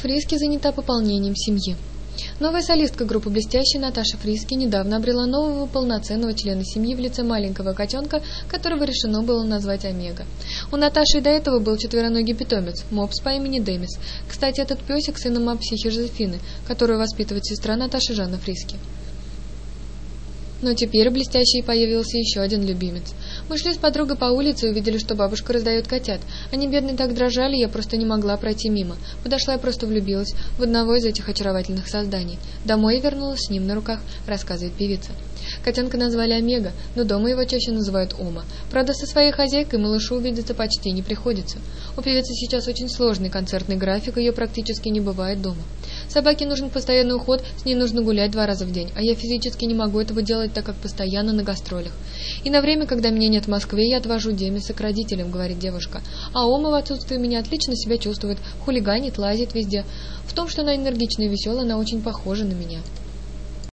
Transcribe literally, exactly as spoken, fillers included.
Фриски занята пополнением семьи. Новая солистка группы «Блестящая» Наташа Фриски недавно обрела нового полноценного члена семьи в лице маленького котенка, которого решено было назвать Омега. У Наташи до этого был четвероногий питомец, мопс по имени Демис. Кстати, этот песик сын мопсихи Жозефины, которую воспитывает сестра Наташи Жанна Фриски. Но теперь у Блестящей появился еще один любимец. Мы шли с подругой по улице и увидели, что бабушка раздает котят. Они бедные так дрожали, я просто не могла пройти мимо. Подошла и просто влюбилась в одного из этих очаровательных созданий. Домой я вернулась с ним на руках, рассказывает певица. Котенка назвали Омега, но дома его чаще называют Ома. Правда, со своей хозяйкой малышу увидеться почти не приходится. У певицы сейчас очень сложный концертный график, ее практически не бывает дома. Собаке нужен постоянный уход, с ней нужно гулять два раза в день, а я физически не могу этого делать, так как постоянно на гастролях. И на время, когда меня нет в Москве, я отвожу Демиса к родителям, говорит девушка. А Ома в отсутствие меня отлично себя чувствует, хулиганит, лазит везде. В том, что она энергичная и веселая, она очень похожа на меня.